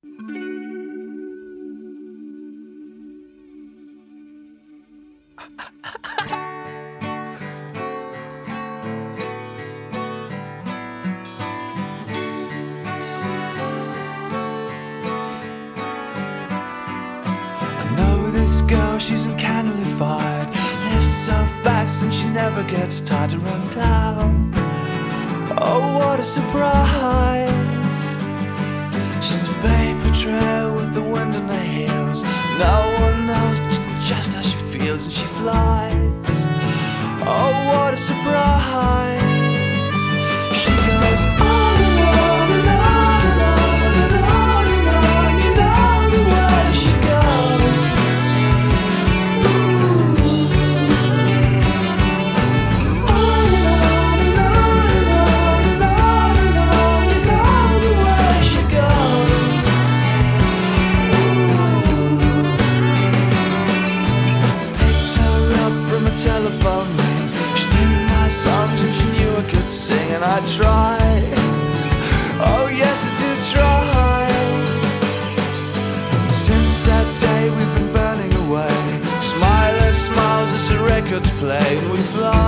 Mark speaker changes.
Speaker 1: Girl, she's uncannily fired, lives so fast and she never gets tired to run down. Oh, what a surprise! She's a vapor trail with the wind in her heels. No one knows just how she feels, and she flies. Oh, what a surprise! She goes on and on and on and on and on and on. You know the way she goes. Telephone ring. She knew my songs and she knew I could sing, and I tried. Oh yes, I do try. Since that day we've been burning away, smileless smiles as the records play, and we fly.